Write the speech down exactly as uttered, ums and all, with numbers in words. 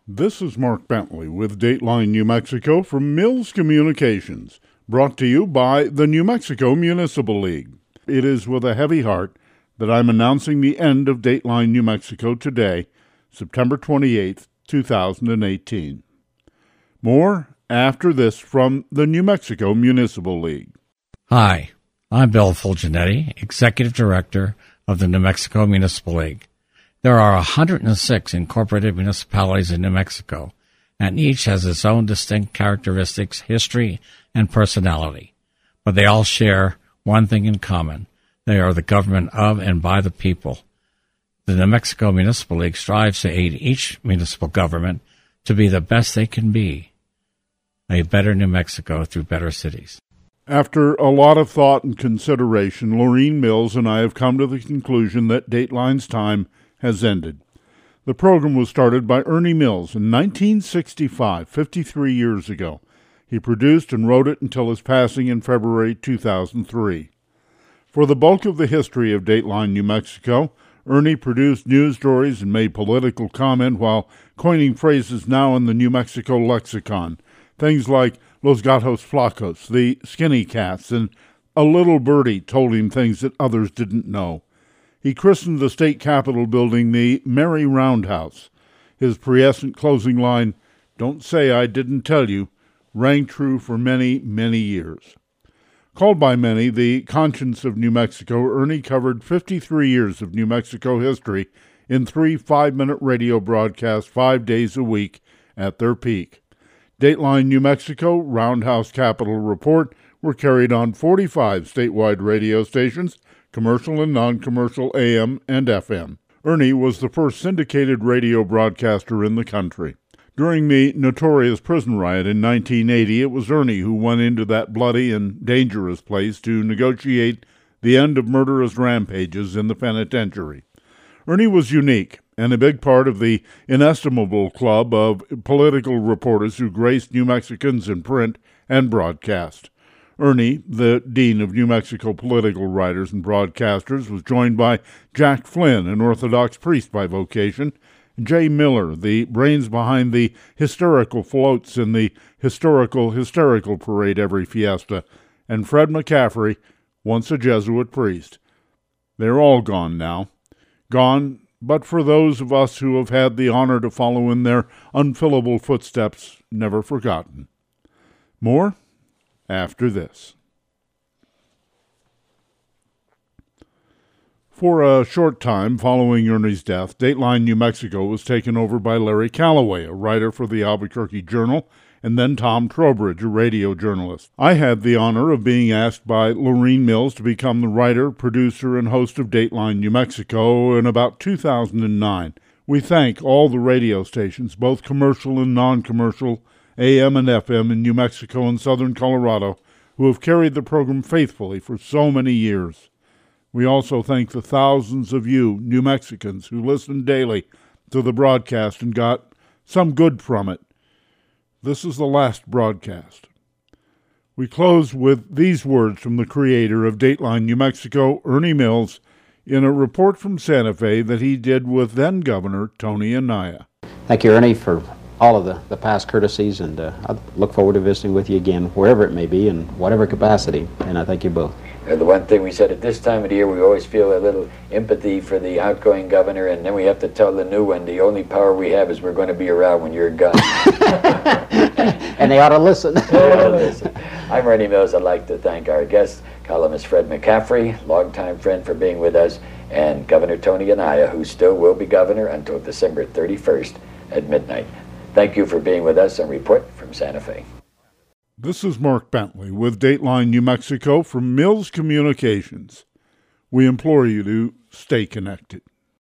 This is Mark Bentley with Dateline New Mexico from Mills Communications, brought to you by the New Mexico Municipal League. It is with a heavy heart that I'm announcing the end of Dateline New Mexico today, September twenty-eighth, two thousand eighteen. More after this from the New Mexico Municipal League. Hi, I'm Bill Fulgenetti, Executive Director of the New Mexico Municipal League. There are one hundred six incorporated municipalities in New Mexico, and each has its own distinct characteristics, history, and personality. But they all share one thing in common. They are the government of and by the people. The New Mexico Municipal League strives to aid each municipal government to be the best they can be. A better New Mexico through better cities. After a lot of thought and consideration, Laureen Mills and I have come to the conclusion that Dateline's time has ended. The program was started by Ernie Mills in nineteen sixty-five, fifty-three years ago. He produced and wrote it until his passing in February two thousand three. For the bulk of the history of Dateline New Mexico, Ernie produced news stories and made political comment while coining phrases now in the New Mexico lexicon. Things like Los Gatos Flacos, the skinny cats, and a little birdie told him things that others didn't know. He christened the state capitol building the Merry Roundhouse. His prescient closing line, "Don't say I didn't tell you," rang true for many, many years. Called by many the conscience of New Mexico, Ernie covered fifty-three years of New Mexico history in three five-minute radio broadcasts five days a week at their peak. Dateline New Mexico, Roundhouse Capitol Report were carried on forty-five statewide radio stations, commercial and non-commercial A M and F M. Ernie was the first syndicated radio broadcaster in the country. During the notorious prison riot in nineteen eighty, it was Ernie who went into that bloody and dangerous place to negotiate the end of murderous rampages in the penitentiary. Ernie was unique and a big part of the inestimable club of political reporters who graced New Mexicans in print and broadcast. Ernie, the Dean of New Mexico Political Writers and Broadcasters, was joined by Jack Flynn, an Orthodox priest by vocation, Jay Miller, the brains behind the hysterical floats in the historical hysterical parade every fiesta, and Fred McCaffrey, once a Jesuit priest. They're all gone now. Gone, but for those of us who have had the honor to follow in their unfillable footsteps, never forgotten. More after this. For a short time following Ernie's death, Dateline New Mexico was taken over by Larry Calloway, a writer for the Albuquerque Journal, and then Tom Trowbridge, a radio journalist. I had the honor of being asked by Laureen Mills to become the writer, producer, and host of Dateline New Mexico in about two thousand nine. We thank all the radio stations, both commercial and non-commercial, A M and F M in New Mexico and southern Colorado, who have carried the program faithfully for so many years. We also thank the thousands of you, New Mexicans, who listened daily to the broadcast and got some good from it. This is the last broadcast. We close with these words from the creator of Dateline New Mexico, Ernie Mills, in a report from Santa Fe that he did with then-Governor Tony Anaya. Thank you, Ernie, for all of the, the past courtesies, and uh, I look forward to visiting with you again, wherever it may be, in whatever capacity, and I thank you both. And the one thing we said at this time of the year, we always feel a little empathy for the outgoing governor, and then we have to tell the new one, the only power we have is we're going to be around when you're gone. And they ought to listen. They ought to listen. I'm Ernie Mills. I'd like to thank our guest, columnist Fred McCaffrey, longtime friend, for being with us, and Governor Tony Anaya, who still will be governor until December thirty-first at midnight. Thank you for being with us and report from Santa Fe. This is Mark Bentley with Dateline New Mexico from Mills Communications. We implore you to stay connected.